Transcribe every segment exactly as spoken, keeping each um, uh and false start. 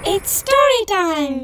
It's story time.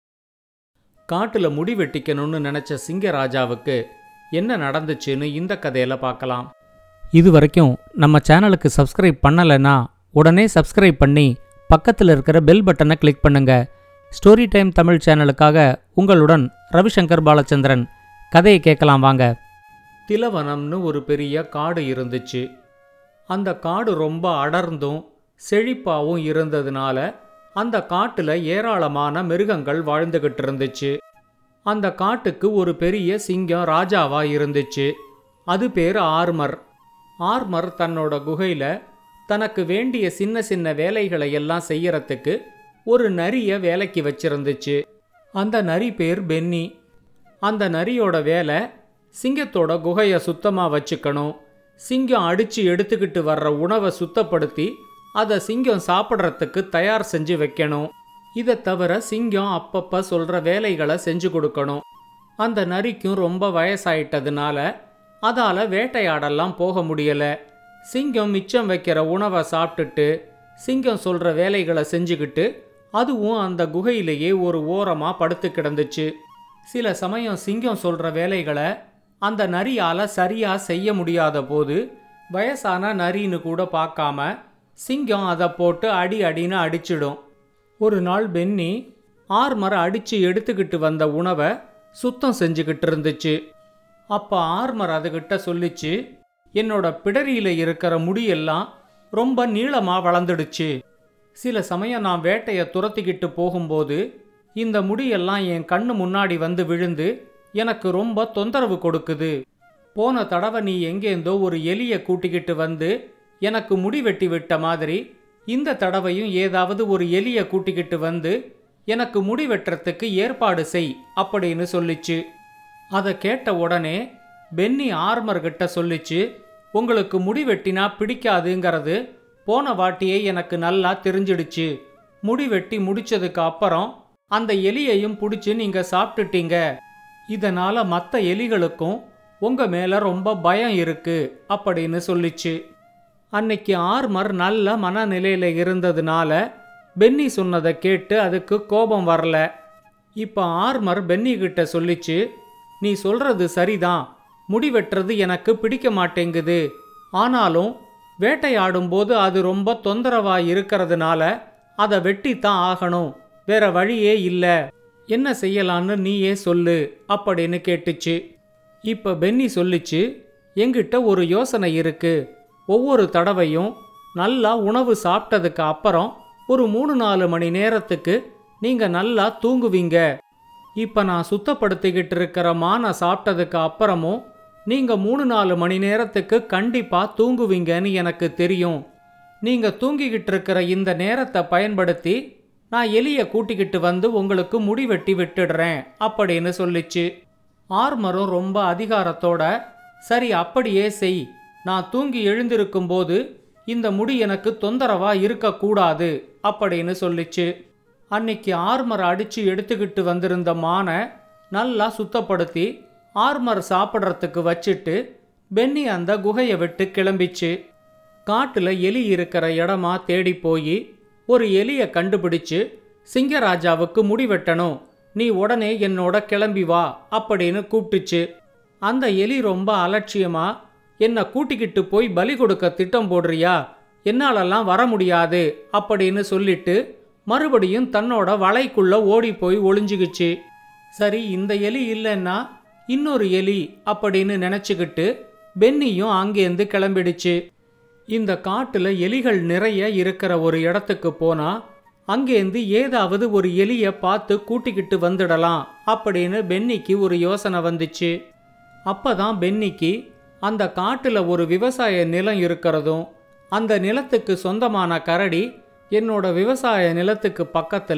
காட்டுல முடி வெட்டிக்கணும்னு நினைச்ச சிங்கராஜாவுக்கு என்ன நடந்துச்சுன்னு இந்த கதையில பார்க்கலாம். இது வரைக்கும் நம்ம சேனலுக்கு சப்ஸ்கிரைப் பண்ணலைன்னா உடனே சப்ஸ்கிரைப் பண்ணி பக்கத்தில் இருக்கிற பெல் பட்டனை கிளிக் பண்ணுங்க. ஸ்டோரி டைம் தமிழ் சேனலுக்காக உங்களுடன் ரவிசங்கர் பாலச்சந்திரன். கதையை கேட்கலாம் வாங்க. திலவனம்னு ஒரு பெரிய காடு இருந்துச்சு. அந்த காடு ரொம்ப அடர்ந்தும் செழிப்பாவும் இருந்ததுனால அந்த காட்டுல ஏராளமான மிருகங்கள் வாழ்ந்துகிட்டு இருந்துச்சு. அந்த காட்டுக்கு ஒரு பெரிய சிங்கம் ராஜாவா இருந்துச்சு. அது பேர் ஆர்மர். ஆர்மர் தன்னோட குகையில தனக்கு வேண்டிய சின்ன சின்ன வேலைகளை எல்லாம் செய்யறதுக்கு ஒரு நரிய வேலைக்கு வச்சிருந்துச்சு. அந்த நரி பேர் பென்னி. அந்த நரியோட வேலை சிங்கத்தோட குகையை சுத்தமா வச்சுக்கணும், சிங்கம் அடிச்சு எடுத்துக்கிட்டு வர்ற உணவை சுத்தப்படுத்தி அதை சிங்கம் சாப்பிட்றதுக்கு தயார் செஞ்சு வைக்கணும். இதை தவிர சிங்கம் அப்பப்ப சொல்ற வேலைகளை செஞ்சு கொடுக்கணும். அந்த நரிக்கும் ரொம்ப வயசாயிட்டதுனால அதால வேட்டையாடெல்லாம் போக முடியல. சிங்கம் மிச்சம் வைக்கிற உணவை சாப்பிட்டுட்டு சிங்கம் சொல்ற வேலைகளை செஞ்சுக்கிட்டு அதுவும் அந்த குகையிலேயே ஒரு ஓரமா படுத்து கிடந்துச்சு. சில சமயம் சிங்கம் சொல்ற வேலைகளை அந்த நரியால சரியா செய்ய முடியாத போது வயசான நரின்னு கூட பார்க்காம சிங்கம் அதை போட்டு அடி அடின்னு அடிச்சிடும். ஒரு நாள் பென்னி ஆர்மரை அடிச்சு எடுத்துக்கிட்டு வந்த உணவை சுத்தம் செஞ்சுக்கிட்டு இருந்துச்சு. அப்ப ஆர்மர் அதுகிட்ட சொல்லிச்சு, என்னோட பிடரியில இருக்கிற முடியெல்லாம் ரொம்ப நீளமா வளர்ந்துடுச்சு. சில சமயம் நான் வேட்டையை துரத்திக்கிட்டு போகும்போது இந்த முடியெல்லாம் என் கண்ணு முன்னாடி வந்து விழுந்து எனக்கு ரொம்ப தொந்தரவு கொடுக்குது. போன தடவை நீ எங்கேந்தோ ஒரு எலியை கூட்டிக்கிட்டு வந்து எனக்கு முடி வெட்டி விட்ட மாதிரி இந்த தடவையும் ஏதாவது ஒரு எலியை கூட்டிக்கிட்டு வந்து எனக்கு முடி வெட்டுறதுக்கு ஏற்பாடு செய் அப்படின்னு சொல்லிச்சு. அதை கேட்ட உடனே பென்னி ஆர்மர்கிட்ட சொல்லிச்சு, உங்களுக்கு முடி வெட்டினா பிடிக்காதுங்கிறது போன வாட்டியே எனக்கு நல்லா தெரிஞ்சிடுச்சு. முடி வெட்டி முடிச்சதுக்கு அப்புறம் அந்த எலியையும் பிடிச்சி நீங்க சாப்பிட்டுட்டீங்க. இதனால மற்ற எலிகளுக்கும் உங்க மேல ரொம்ப பயம் இருக்கு அப்படின்னு சொல்லிச்சு. அன்னைக்கு ஆர்மர் நல்ல மனநிலையில இருந்ததுனால பென்னி சொன்னதை கேட்டு அதுக்கு கோபம் வரல. இப்ப ஆர்மர் பென்னி கிட்ட சொல்லிச்சு, நீ சொல்றது சரிதான், முடி வெட்டுறது எனக்கு பிடிக்க மாட்டேங்குது. ஆனாலும் வேட்டையாடும் போது அது ரொம்ப தொந்தரவா இருக்கிறதுனால அதை வெட்டித்தான் ஆகணும், வேற வழியே இல்ல. என்ன செய்யலான்னு நீயே சொல்லு அப்படின்னு கேட்டுச்சு. இப்ப பென்னி சொல்லிச்சு, என்கிட்ட ஒரு யோசனை இருக்கு. ஒவ்வொரு தடவையும் நல்லா உணவு சாப்பிட்டதுக்கு அப்புறம் ஒரு மூணு நாலு மணி நேரத்துக்கு நீங்க நல்லா தூங்குவீங்க. இப்ப நான் சுத்தப்படுத்திக்கிட்டு இருக்கிற மானை சாப்பிட்டதுக்கு அப்புறமும் நீங்க மூணு நாலு மணி நேரத்துக்கு கண்டிப்பா தூங்குவீங்கன்னு எனக்கு தெரியும். நீங்க தூங்கிக்கிட்டு இருக்கிற இந்த நேரத்தை பயன்படுத்தி நான் எலியை கூட்டிக்கிட்டு வந்து உங்களுக்கு முடி வெட்டி விட்டுடுறேன் அப்படின்னு சொல்லிச்சு. ஆர்மரும் ரொம்ப அதிகாரத்தோட, சரி அப்படியே செய், நான் தூங்கி எழுந்திருக்கும் போது இந்த முடி எனக்கு தொந்தரவா இருக்கக்கூடாது அப்படின்னு சொல்லிச்சு. அன்னைக்கு ஆர்மர் அடிச்சு எடுத்துக்கிட்டு வந்திருந்த மானை நல்லா சுத்தப்படுத்தி ஆர்மர் சாப்பிட்றதுக்கு வச்சுட்டு பென்னி அந்த குகையை விட்டு கிளம்பிச்சு. காட்டுல எலி இருக்கிற இடமா தேடி போய் ஒரு எலியை கண்டுபிடிச்சு, சிங்கராஜாவுக்கு முடி வெட்டணும், நீ உடனே என்னோட கிளம்பி வா அப்படின்னு கூப்பிட்டுச்சு. அந்த எலி ரொம்ப அலட்சியமா, என்னை கூட்டிக்கிட்டு போய் பலி கொடுக்க திட்டம் போடுறியா, என்னாலெல்லாம் வர முடியாது அப்படின்னு சொல்லிட்டு மறுபடியும் தன்னோட வலைக்குள்ள ஓடி போய் ஒளிஞ்சுக்கிச்சு. சரி, இந்த எலி இல்லைன்னா இன்னொரு எலி அப்படின்னு நினைச்சுக்கிட்டு பென்னியும் அங்கேருந்து கிளம்பிடுச்சு. இந்த காட்டுல எலிகள் நிறைய இருக்கிற ஒரு இடத்துக்கு போனா அங்கேருந்து ஏதாவது ஒரு எலியை பார்த்து கூட்டிக்கிட்டு வந்துடலாம் அப்படின்னு பென்னிக்கு ஒரு யோசனை வந்துச்சு. அப்பதான் பென்னிக்கு அந்த காட்டுல ஒரு விவசாய நிலம் இருக்கிறதும் அந்த நிலத்துக்கு சொந்தமான கரடி என்னோட விவசாய நிலத்துக்கு பக்கத்துல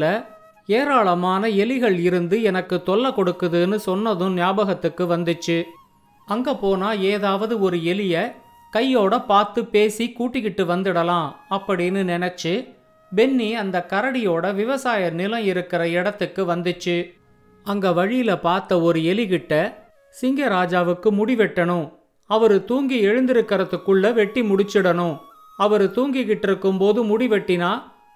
ஏராளமான எலிகள் இருந்து எனக்கு தொல்லை கொடுக்குதுன்னு சொன்னதும் ஞாபகத்துக்கு வந்துச்சு. அங்க போனா ஏதாவது ஒரு எலிய கையோட பார்த்து பேசி கூட்டிக்கிட்டு வந்துடலாம் அப்படின்னு நினைச்சு பென்னி அந்த கரடியோட விவசாய நிலம் இருக்கிற இடத்துக்கு வந்துச்சு. அங்க வழியில பார்த்த ஒரு எலிகிட்ட, சிங்கராஜாவுக்கு முடி வெட்டணும், அவரு தூங்கி எழுந்திருக்கிறதுக்குள்ள வெட்டி முடிச்சிடணும், அவரு தூங்கிக்கிட்டு இருக்கும்போது முடி வெட்டினா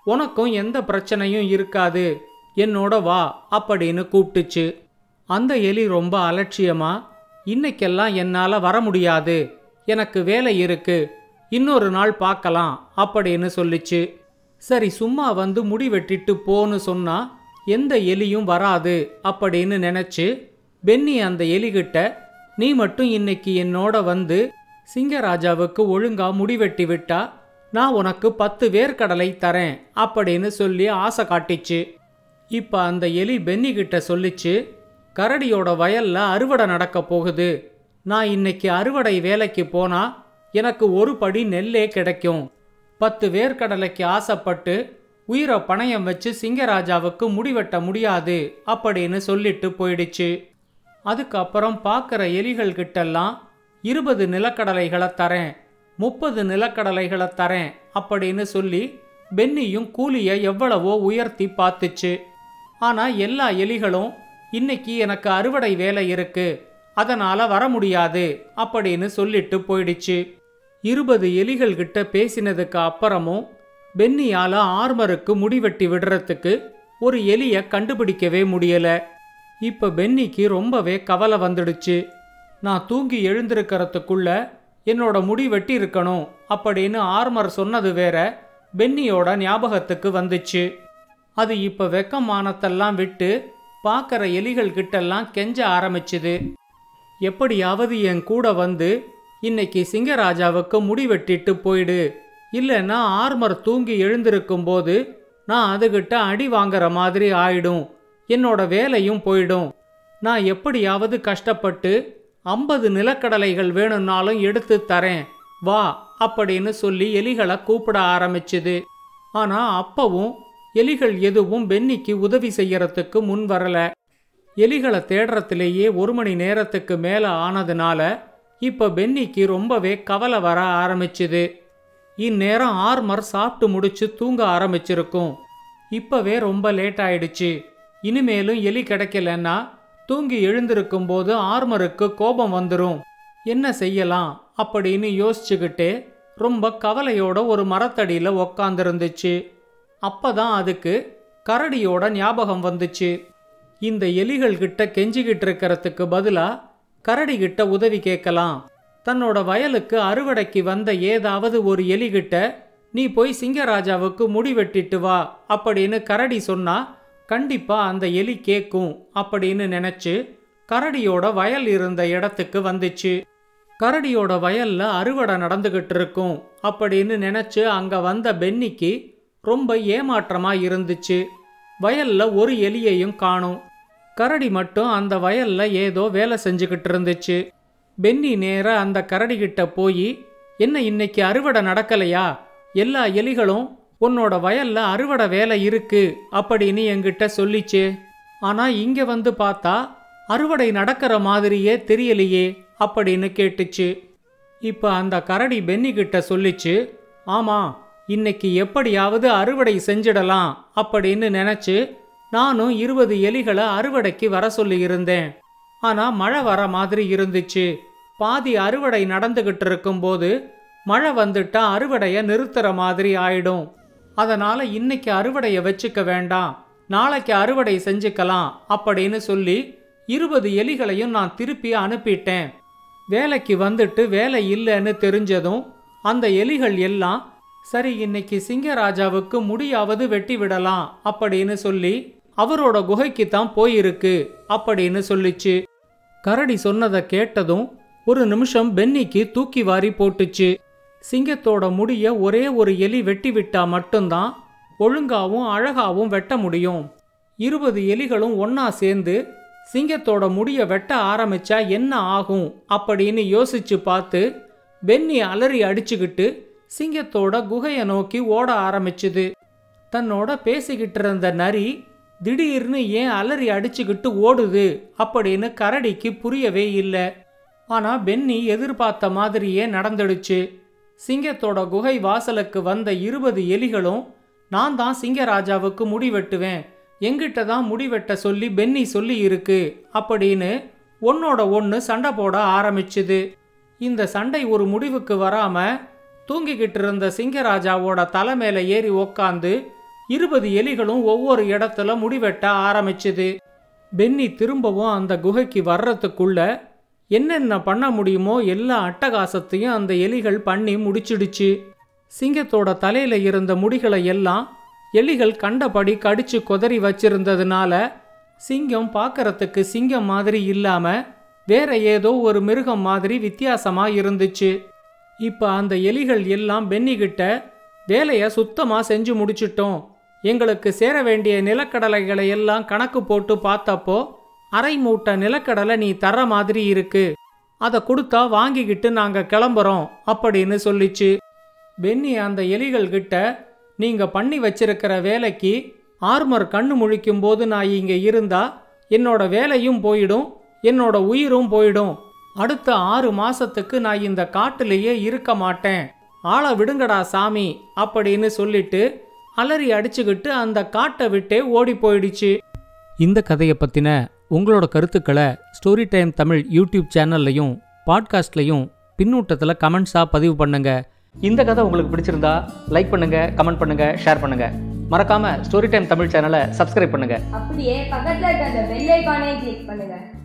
உனக்கும் எந்த பிரச்சனையும் இருக்காது, என்னோட வா அப்படின்னு கூப்பிட்டுச்சு. அந்த எலி ரொம்ப அலட்சியமா, இன்னைக்கெல்லாம் என்னால வர முடியாது, எனக்கு வேலை இருக்கு, இன்னொரு நாள் பார்க்கலாம் அப்படின்னு சொல்லிச்சு. சரி சும்மா வந்து முடி வெட்டிட்டு போன்னு சொன்னா எந்த எலியும் வராது அப்படின்னு நினைச்சு பென்னி அந்த எலிகிட்ட, நீ மட்டும் இன்னைக்கு என்னோட வந்து சிங்கராஜாவுக்கு ஒழுங்கா முடிவெட்டி விட்டா நான் உனக்கு பத்து வேர்க்கடலை தரேன் அப்படின்னு சொல்லி ஆசை காட்டிச்சு. இப்ப அந்த எலி பென்னி கிட்ட சொல்லிச்சு, கரடியோட வயல்ல அறுவடை நடக்க போகுது, நான் இன்னைக்கு அறுவடை வேலைக்கு போனா எனக்கு ஒரு படி நெல்லே கிடைக்கும், பத்து வேர்க்கடலைக்கு ஆசைப்பட்டு உயிரை பணயம் வச்சு சிங்கராஜாவுக்கு முடிவெட்ட முடியாது அப்படின்னு சொல்லிட்டு போயிடுச்சு. அதுக்கப்புறம் பார்க்குற எலிகள் கிட்டெல்லாம் இருபது நிலக்கடலைகளை தரேன், முப்பது நிலக்கடலைகளை தரேன் அப்படின்னு சொல்லி பென்னியும் கூலியை எவ்வளவோ உயர்த்தி பார்த்துச்சு. ஆனா எல்லா எலிகளும் இன்னைக்கு எனக்கு அறுவடை வேலை இருக்கு, அதனால வர முடியாது அப்படின்னு சொல்லிட்டு போயிடுச்சு. இருபது எலிகள் கிட்ட பேசினதுக்கு அப்புறமும் பென்னியால ஆர்மருக்கு முடிவெட்டி விடுறதுக்கு ஒரு எலிய கண்டுபிடிக்கவே முடியல. இப்ப பென்னிக்கு ரொம்பவே கவலை வந்துடுச்சு. நான் தூங்கி எழுந்திருக்கிறதுக்குள்ள என்னோட முடி வெட்டி இருக்கணும் அப்படின்னு ஆர்மர் சொன்னது வேற பென்னியோட ஞாபகத்துக்கு வந்துச்சு. அது இப்ப வெக்கமானத்தெல்லாம் விட்டு பார்க்கற எலிகள் கிட்டெல்லாம் கெஞ்ச ஆரம்பிச்சுது. எப்படியாவது என் கூட வந்து இன்னைக்கு சிங்கராஜாவுக்கு முடி வெட்டிட்டு போயிடு, இல்லைன்னா ஆர்மர் தூங்கி எழுந்திருக்கும் போது நான் அதுகிட்ட அடி வாங்குற மாதிரி ஆயிடும், என்னோட வேலையும் போயிடும், நான் எப்படியாவது கஷ்டப்பட்டு ஐம்பது நிலக்கடலைகள் வேணும்னாலும் எடுத்து தரேன், வா அப்படின்னு சொல்லி எலிகளை கூப்பிட ஆரம்பிச்சுது. ஆனா அப்பவும் எலிகள் எதுவும் பென்னிக்கு உதவி செய்யறதுக்கு முன் வரல. எலிகளை தேடுறதுலேயே ஒரு மணி நேரத்துக்கு மேல ஆனதுனால இப்ப பென்னிக்கு ரொம்பவே கவலை வர ஆரம்பிச்சுது. இந்நேரம் ஆர்மர் சாப்பிட்டு முடிச்சு தூங்க ஆரம்பிச்சிருக்கும். இப்பவே ரொம்ப லேட் ஆயிடுச்சு, இனிமேலும் எலி கிடைக்கலன்னா தூங்கி எழுந்திருக்கும் போது ஆர்மருக்கு கோபம் வந்துடும், என்ன செய்யலாம் அப்படின்னு யோசிச்சுக்கிட்டே ரொம்ப கவலையோட ஒரு மரத்தடியில உக்காந்துருந்துச்சு. அப்பதான் அதுக்கு கரடியோட ஞாபகம் வந்துச்சு. இந்த எலிகள் கிட்ட கெஞ்சிக்கிட்டு இருக்கிறதுக்கு பதிலா கரடி கிட்ட உதவி கேட்கலாம். தன்னோட வயலுக்கு அறுவடைக்கு வந்த ஏதாவது ஒரு எலிகிட்ட நீ போய் சிங்கராஜாவுக்கு முடி வெட்டிட்டு வா அப்படின்னு கரடி சொன்னா கண்டிப்பா அந்த எலி கேக்கும் அப்படின்னு நினைச்சு கரடியோட வயல் இருந்த இடத்துக்கு வந்துச்சு. கரடியோட வயல்ல அறுவடை நடந்துகிட்டு இருக்கும் அப்படின்னு நினைச்சு அங்க வந்த பென்னிக்கு ரொம்ப ஏமாற்றமா இருந்துச்சு. வயல்ல ஒரு எலியையும் காணும். கரடி மட்டும் அந்த வயல்ல ஏதோ வேலை செஞ்சுக்கிட்டு இருந்துச்சு. பென்னி நேர அந்த கரடி கிட்ட போய், என்ன இன்னைக்கு அறுவடை நடக்கலையா, எல்லா எலிகளும் உன்னோட வயல்ல அறுவடை வேலை இருக்கு அப்படின்னு என்கிட்ட சொல்லிச்சே, ஆனா இங்க வந்து பார்த்தா அறுவடை நடக்கிற மாதிரியே தெரியலையே அப்படின்னு கேட்டுச்சு. இப்ப அந்த கரடி பென்னி கிட்ட சொல்லிச்சு, ஆமா இன்னைக்கு எப்படியாவது அறுவடை செஞ்சிடலாம் அப்படின்னு நினைச்சு நானும் இருபது எலிகளை அறுவடைக்கு வர சொல்லி இருந்தேன். ஆனா மழை வர மாதிரி இருந்துச்சு. பாதி அறுவடை நடந்துகிட்டு இருக்கும் போது மழை வந்துட்டா அறுவடைய நிறுத்துற மாதிரி ஆயிடும். அதனால இன்னைக்கு அறுவடைய வச்சுக்க வேண்டாம், நாளைக்கு அறுவடை செஞ்சுக்கலாம் அப்படின்னு சொல்லி இருபது எலிகளையும் நான் திருப்பி அனுப்பிட்டேன். வேலைக்கு வந்துட்டு வேலை இல்லைன்னு தெரிஞ்சதும் அந்த எலிகள் எல்லாம் சரி இன்னைக்கு சிங்கராஜாவுக்கு முடியாவது வெட்டி விடலாம் அப்படின்னு சொல்லி அவரோட குகைக்கு தான் போயிருக்கு அப்படின்னு சொல்லிச்சு. கரடி சொன்னதை கேட்டதும் ஒரு நிமிஷம் பென்னிக்கு தூக்கி வாரி போட்டுச்சு. சிங்கத்தோட முடிய ஒரே ஒரு எலி வெட்டி விட்டா மட்டும்தான் ஒழுங்காவும் அழகாவும் வெட்ட முடியும். இருபது எலிகளும் ஒன்னா சேர்ந்து சிங்கத்தோட முடிய வெட்ட ஆரம்பிச்சா என்ன ஆகும் அப்படின்னு யோசிச்சு பார்த்து பென்னி அலறி அடிச்சுக்கிட்டு சிங்கத்தோட குகையை நோக்கி ஓட ஆரம்பிச்சுது. தன்னோட பேசிக்கிட்டு இருந்த நரி திடீர்னு ஏன் அலறி அடிச்சுக்கிட்டு ஓடுது அப்படின்னு கரடிக்கு புரியவே இல்லை. ஆனா பென்னி எதிர்பார்த்த மாதிரியே நடந்துடுச்சு. சிங்கத்தோட குகை வாசலுக்கு வந்த இருபது எலிகளும் நான் தான் சிங்கராஜாவுக்கு முடி வெட்டுவேன், எங்கிட்ட தான் முடி வெட்ட சொல்லி பென்னி சொல்லி இருக்கு அப்படின்னு ஒன்னோட ஒன்று சண்டை போட ஆரம்பிச்சுது. இந்த சண்டை ஒரு முடிவுக்கு வராம தூங்கிக்கிட்டு இருந்த சிங்கராஜாவோட தலை மேல ஏறி உக்காந்து இருபது எலிகளும் ஒவ்வொரு இடத்துல முடிவெட்ட ஆரம்பிச்சுது. பென்னி திரும்பவும் அந்த குகைக்கு வர்றதுக்குள்ள என்னென்ன பண்ண முடியுமோ எல்லா அட்டகாசத்தையும் அந்த எலிகள் பண்ணி முடிச்சிடுச்சு. சிங்கத்தோட தலையில இருந்த முடிகளை எல்லாம் எலிகள் கண்டபடி கடிச்சு கொதறி வச்சிருந்ததுனால சிங்கம் பார்க்கறதுக்கு சிங்கம் மாதிரி இல்லாம வேற ஏதோ ஒரு மிருகம் மாதிரி வித்தியாசமா இருந்துச்சு. இப்ப அந்த எலிகள் எல்லாம் பென்னி கிட்ட வேலைய சுத்தமா செஞ்சு முடிச்சிட்டோம், எங்களுக்கு சேர வேண்டிய நிலக்கடலைகளை எல்லாம் கணக்கு போட்டு பார்த்தப்போ அரை மூட்டை நிலக்கடலை நீ தர மாதிரி இருக்கு, அதை கொடுத்தா வாங்கிக்கிட்டு நாங்க கிளம்புறோம் அப்படின்னு சொல்லிச்சு. பென்னி அந்த எலிகள் கிட்ட நீங்க பண்ணி வச்சிருக்கிற வேலைக்கு ஆர்மர் கண்ணு முழிக்கும் போது நான் இங்க இருந்தா என்னோட வேலையும் போயிடும், என்னோட உயிரும் போயிடும். அடுத்த ஆறு மாசத்துக்கு நான் இந்த காட்டிலேயே இருக்க மாட்டேன், ஆளை விடுங்கடா சாமி அப்படின்னு சொல்லிட்டு அலறி அடிச்சுக்கிட்டு அந்த காட்டை விட்டே ஓடி போயிடுச்சு. இந்த கதையை பத்தின உங்களோட கருத்துக்களை ஸ்டோரி டைம் தமிழ் யூடியூப் சேனல்லையும் பாட்காஸ்ட்லையும் பின்னூட்டத்தில் கமெண்ட்ஸாக பதிவு பண்ணுங்க. இந்த கதை உங்களுக்கு பிடிச்சிருந்தா லைக் பண்ணுங்க, கமெண்ட் பண்ணுங்க, ஷேர் பண்ணுங்க. மறக்காம ஸ்டோரி டைம் தமிழ் சேனலை சப்ஸ்கிரைப் பண்ணுங்க. அப்படியே பக்கத்துல இருக்க அந்த பெல் ஐகானை கிளிக் பண்ணுங்க.